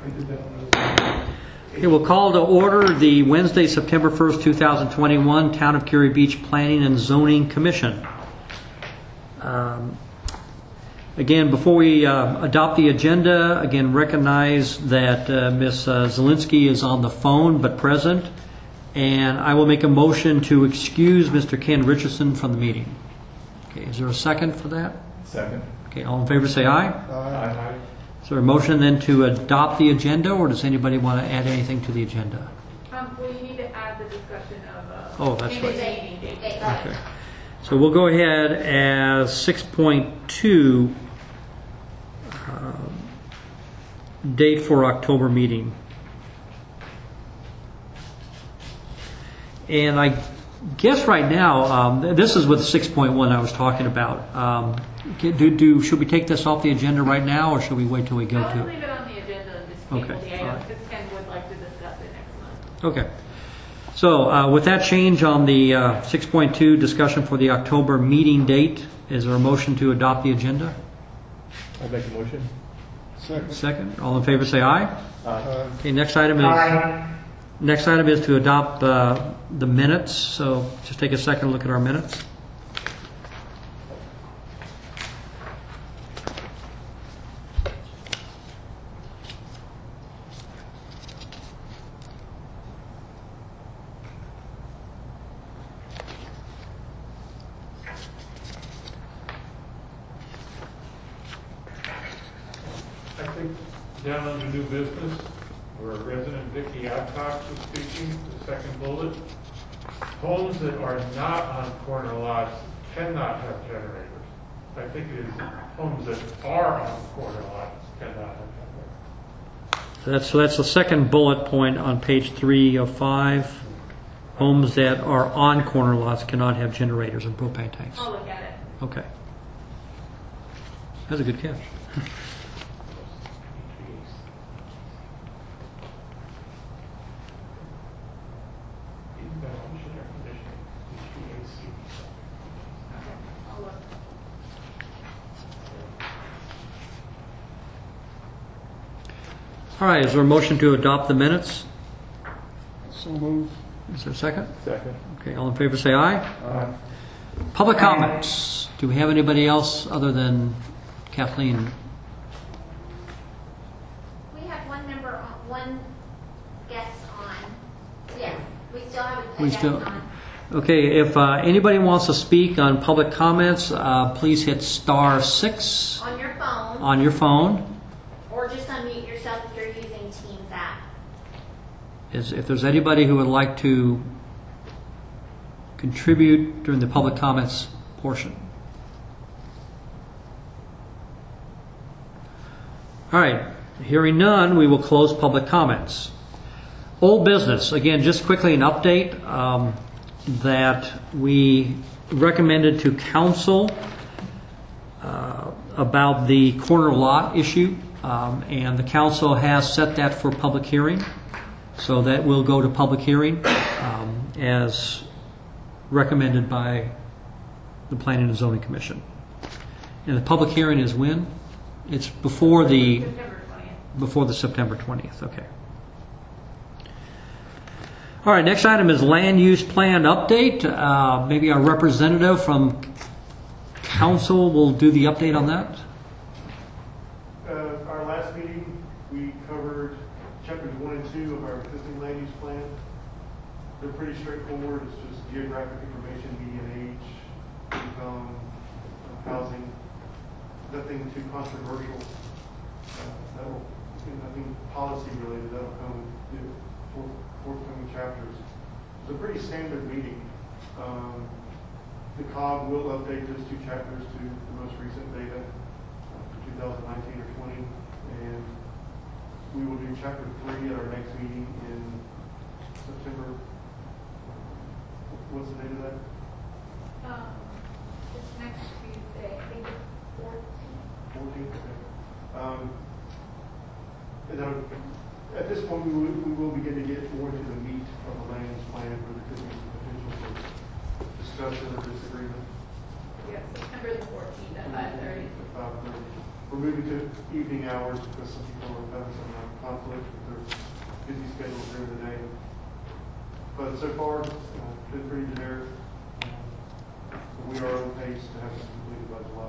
Okay, we'll call to order the Wednesday, September 1st, 2021 Town of Cary Beach Planning and Zoning Commission. Again, before we adopt the agenda, again recognize that Ms. Zielinski is on the phone but present, and I will make a motion to excuse Mr. Ken Richardson from the meeting. Okay, is there a second for that? Second. Okay, all in favor say aye. Aye. Is there a motion then to adopt the agenda, or does anybody want to add anything to the agenda? Well, you need to add the discussion of Oh, that's right. right. Okay. So we'll go ahead as 6.2, date for October meeting. And I guess right now, this is with 6.1 I was talking about. Should we take this off the agenda right now, or should we wait till we go I to would it? leave it on the agenda and just Okay, table the all item right. because Ken would like to discuss it next month. Okay. So with that change on the 6.2 discussion for the October meeting date, is there a motion to adopt the agenda? I'll make a motion. Second. All in favor say aye. Aye. Okay, next item is to adopt the minutes. So just take a second to look at our minutes. I think down under new business, where resident Vicky Adcock was speaking, the second bullet, homes that are not on corner lots cannot have generators. I think it is homes that are on corner lots cannot have generators. So that's the second bullet point on page 3 of 5. Homes that are on corner lots cannot have generators and propane tanks. I'll look at it. Okay. That's a good catch. Ventilation, air conditioning, HVAC. Okay, I'll look. All right, is there a motion to adopt the minutes? So move. Is there a second? Second. Okay, all in favor say aye. Aye. Public comments. Do we have anybody else other than Kathleen? We have one member, one guest on. Yeah, we still have a We guest still- on. Okay, if anybody wants to speak on public comments, please hit *6 On your phone, on your phone. or just unmute yourself if you're using Teams app. If there's anybody who would like to contribute during the public comments portion. All right, hearing none, we will close public comments. Old business, again, just quickly an update that we recommended to council about the corner lot issue, and the council has set that for public hearing. So that will go to public hearing as recommended by the Planning and Zoning Commission. And the public hearing is when? It's before the September 20th. Okay. All right, next item is land use plan update. Maybe our representative from council will do the update on that. Our last meeting, we covered chapters 1 and 2 of our existing land use plan. They're pretty straightforward. It's just geographic information, median age, income, housing, nothing too controversial. That'll, nothing policy related. That'll come in forthcoming chapters. It's a pretty standard meeting. The COG will update those 2 chapters to the most recent data for 2019 or 20, and we will do chapter 3 at our next meeting in September. What's the date of that? It's next Tuesday, I think it's 14th. 14th. Okay. And then at this point, we will begin to get more into the meat of the land use plan, where there could be some potential for discussion or disagreement. Yeah, September the 14th at 5:30. At 5:30. we're moving to evening hours because some people are having some conflict with their busy schedules during the day. But so far, been pretty generic. We are on pace to have this completed by July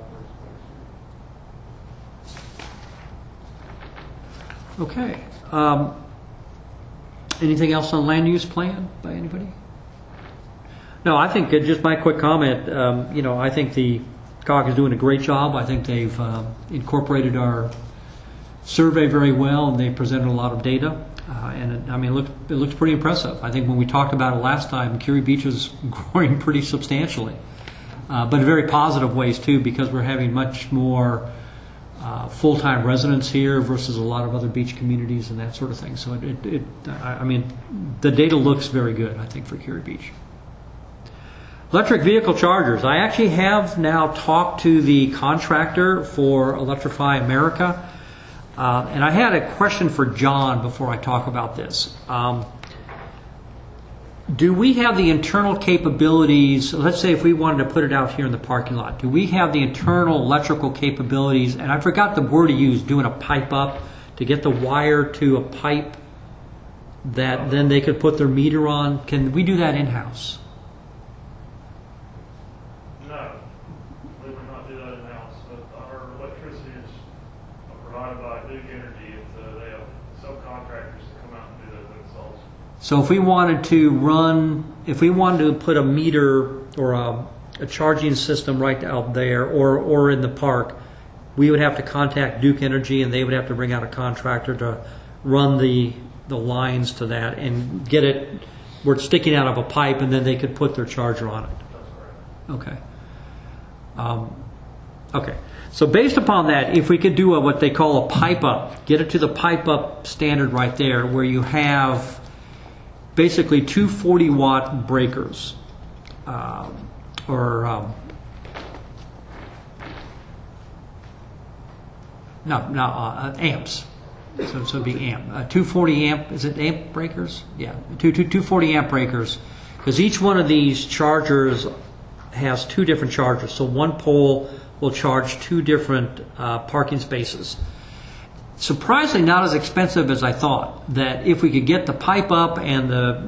1st next year. Okay. Anything else on land use plan by anybody? No, I think just my quick comment. I think the COG is doing a great job. I think they've incorporated our survey very well, and they presented a lot of data. It looks pretty impressive. I think when we talked about it last time, Curie Beach is growing pretty substantially, but in very positive ways too, because we're having much more full-time residents here versus a lot of other beach communities and that sort of thing. So the data looks very good, I think, for Curie Beach. Electric vehicle chargers. I actually have now talked to the contractor for Electrify America. And I had a question for John before I talk about this. Do we have the internal capabilities, let's say if we wanted to put it out here in the parking lot, do we have the internal electrical capabilities, and I forgot the word to use, doing a pipe up to get the wire to a pipe that then they could put their meter on? Can we do that in-house? No, we would not do that in-house. But our electricity is provided by Duke Energy, and so they have subcontractors to come out and do those installs. So if we wanted to put a meter or a charging system right out there or in the park, we would have to contact Duke Energy, and they would have to bring out a contractor to run the lines to that and get it where it's sticking out of a pipe, and then they could put their charger on it. That's correct. Okay. Okay. So based upon that, if we could do what they call a pipe up, get it to the pipe up standard right there, where you have basically two 40-watt breakers, amps. So it'd be amp. 240 amp. Is it amp breakers? Yeah, 240 amp breakers. Because each one of these chargers has two different chargers. So one pole will charge two different parking spaces. Surprisingly, not as expensive as I thought. That if we could get the pipe up and the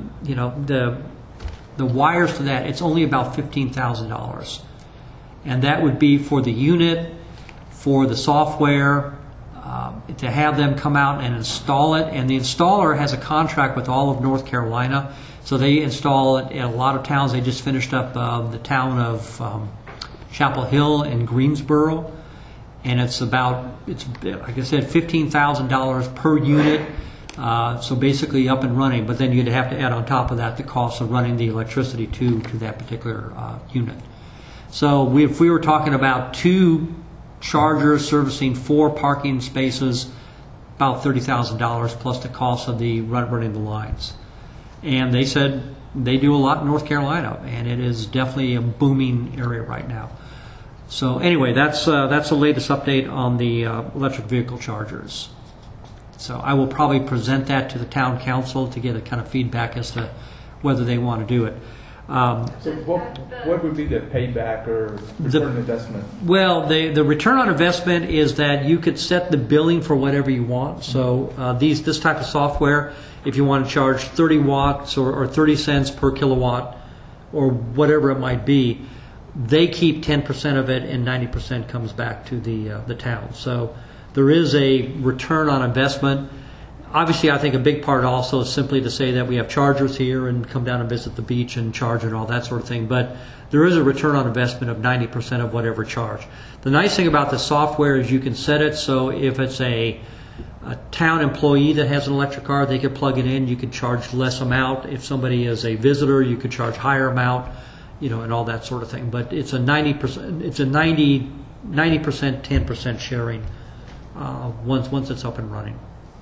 wires to that, it's only about $15,000, and that would be for the unit, for the software, to have them come out and install it. And the installer has a contract with all of North Carolina, so they install it in a lot of towns. They just finished up the town of Chapel Hill and Greensboro. And it's like I said, $15,000 per unit. So basically up and running. But then you'd have to add on top of that the cost of running the electricity to that particular unit. So if we were talking about two chargers servicing 4 parking spaces, about $30,000 plus the cost of the running the lines. And they said they do a lot in North Carolina, and it is definitely a booming area right now. So anyway, that's the latest update on the electric vehicle chargers. So I will probably present that to the town council to get a kind of feedback as to whether they want to do it. So what would be the payback or return on investment? Well, the return on investment is that you could set the billing for whatever you want. So this type of software, if you want to charge 30 watts or 30 cents per kilowatt or whatever it might be, they keep 10% of it and 90% comes back to the town. So there is a return on investment. Obviously, I think a big part also is simply to say that we have chargers here and come down and visit the beach and charge and all that sort of thing. But there is a return on investment of 90% of whatever charge. The nice thing about the software is you can set it so if it's a town employee that has an electric car, they could plug it in. You could charge less amount. If somebody is a visitor, you could charge higher amount, and all that sort of thing. But it's a 90%. It's a 90%, 10% sharing once it's up and running.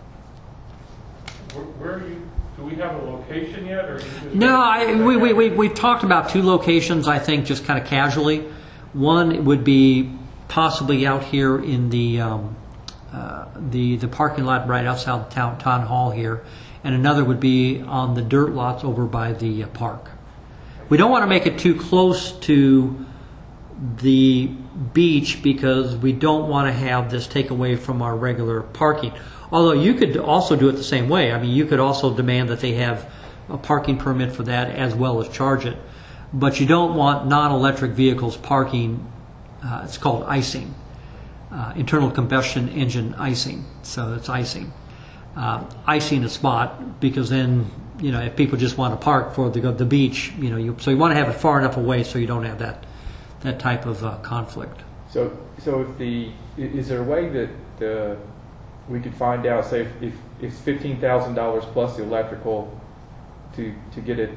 Where are you? Do we have a location yet, or? No, we've talked about 2 locations. I think just kind of casually. One would be possibly out here in the parking lot right outside town hall here, and another would be on the dirt lots over by the park. We don't want to make it too close to the beach because we don't want to have this take away from our regular parking. Although you could also do it the same way. I mean, you could also demand that they have a parking permit for that as well as charge it. But you don't want non-electric vehicles parking, it's called icing, internal combustion engine icing. So it's icing. Icing a spot because then, if people just want to park for the beach, so you want to have it far enough away so you don't have that type of conflict. So is there a way that we could find out, say, if it's $15,000 plus the electrical to get it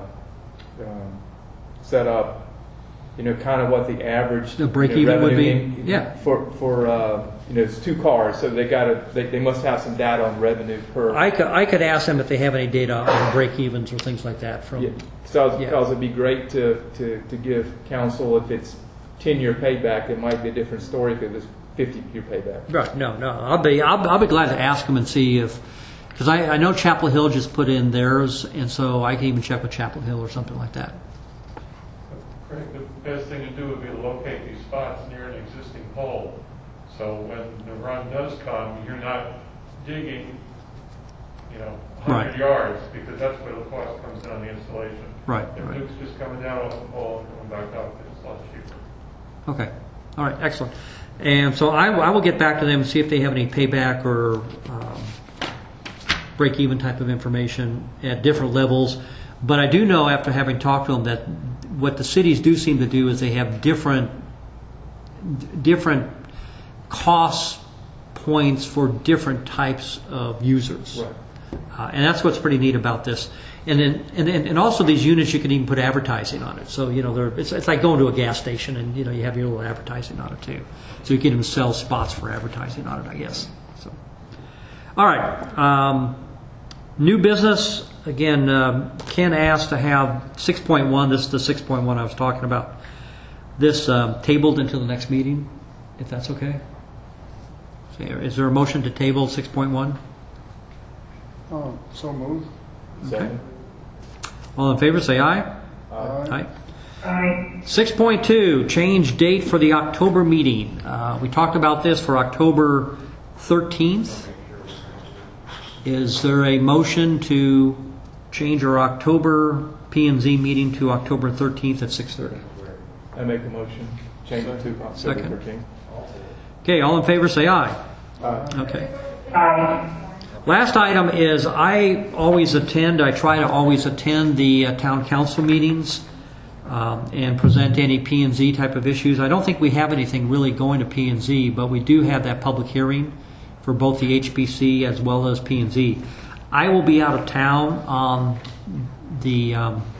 set up, kind of what the average The break-even would be? revenue Yeah. for it's 2 cars, so they must have some data on revenue per. I could ask them if they have any data on break-evens or things like that from. Yeah. So Yeah. because it'd be great to give council, if it's 10-year payback, it might be a different story if it was 50-year payback. Right. No. I'll be glad to ask them and see because I know Chapel Hill just put in theirs, and so I can even check with Chapel Hill or something like that. Craig, the best thing to do would be to locate these spots near an existing pole. So when the run does come, you're not digging, 100 Right. yards, because that's where the cost comes in on the installation. Right. If Right. Duke's just coming down on the pole and coming back up, it's a lot cheaper. Okay. All right. Excellent. And so I will get back to them and see if they have any payback or break-even type of information at different levels. But I do know after having talked to them that what the cities do seem to do is they have different cost points for different types of users. Right. And that's what's pretty neat about this. And also these units, you can even put advertising on it. So, it's like going to a gas station and, you have your little advertising on it too. So you can even sell spots for advertising on it, I guess. So, all right. New business. Again, Ken asked to have 6.1. This is the 6.1 I was talking about. This tabled until the next meeting, if that's okay. So, is there a motion to table 6.1? So moved. Second. All in favor, say aye. Aye. Aye. 6.2, change date for the October meeting. We talked about this for October 13th. Is there a motion to change our October P&Z meeting to October 13th at 6:30? I make a motion. Change it to October Second. 13th. Okay, all in favor, say aye. Okay. Last item is I try to always attend the town council meetings and present any P&Z type of issues. I don't think we have anything really going to P&Z, but we do have that public hearing for both the HPC as well as P&Z. I will be out of town on the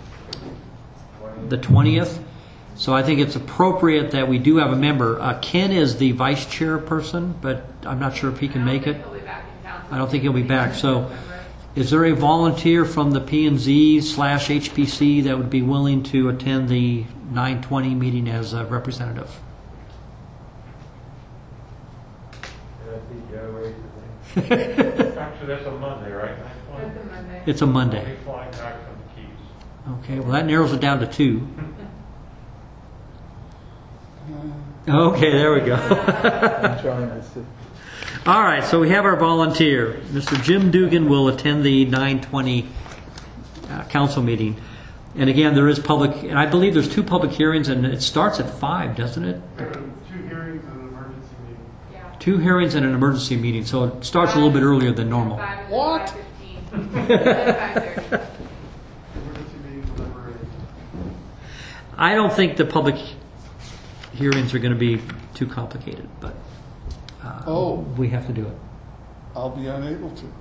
20th, so I think it's appropriate that we do have a member. Ken is the vice chairperson, but I'm not sure if he can make it. I don't think he'll be back. So is there a volunteer from the P&Z/HPC that would be willing to attend the 9:20 meeting as a representative? Actually, that's a Monday, right? It's a Monday. I'll be flying back from the Keys. Okay, well that narrows it down to 2. Okay, there we go. I'm trying to see. All right, so we have our volunteer. Mr. Jim Dugan will attend the 9:20 council meeting. And again, there is and I believe there's 2 public hearings, and it starts at 5, doesn't it? 2 hearings and an emergency meeting. 2 hearings and an emergency meeting, so it starts a little bit earlier than normal. What? Emergency meetings whenever it is. I don't think the public hearings are going to be too complicated, but we have to do it. I'll be unable to.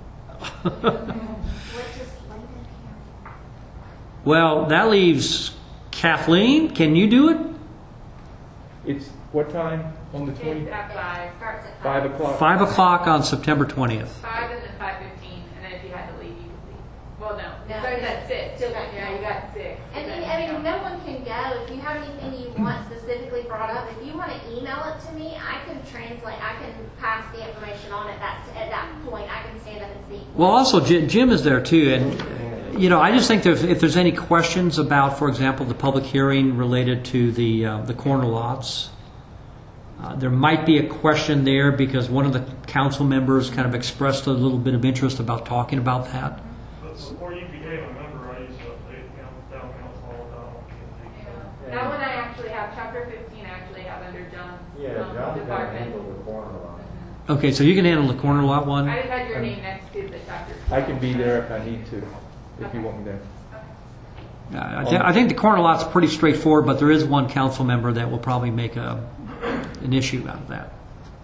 Well, that leaves Kathleen. Can you do it? It's what time on the 20th? It's at 5. Starts at 5 o'clock. 5 o'clock on September 20th. 5 and then 5:15, and then if you had to leave, you could leave. Well, no, No, it starts at 6. still got Yeah, you got 6. And then, no one can go. If you have anything you want specifically brought up, if you want to email it to me, I can translate. I can pass the information on at that point. I can stand up and speak. Well, also Jim is there too, and I just think if there's any questions about, for example, the public hearing related to the corner lots, there might be a question there because one of the council members kind of expressed a little bit of interest about talking about that. But before you became a member, I used to update town council all the time on P&Z. That one I actually have, chapter 15, I actually have under John's John's got to department. handle the corner lot. Okay, so you can handle the corner lot one. I just had your name next to the chapter. I can be there if I need to, if you want me there. I think the corner lot's pretty straightforward, but there is one council member that will probably make an issue out of that.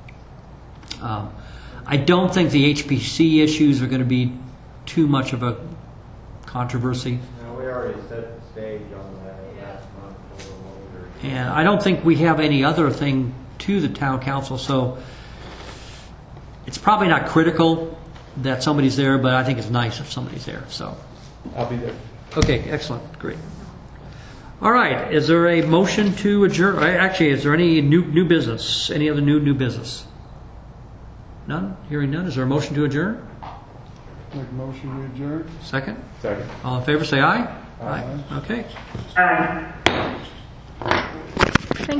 I don't think the HPC issues are going to be too much of a controversy. No, we already set the stage on that last month a little longer. And I don't think we have any other thing to the town council, so it's probably not critical that somebody's there, but I think it's nice if somebody's there. So, I'll be there. okay, excellent, great. All right, is there a motion to adjourn? Actually, is there any new business? Any other new business? None? Hearing none. Is there a motion to adjourn? Make a motion, we adjourn. Second? Second. All in favor, say aye. Aye. Okay. Aye.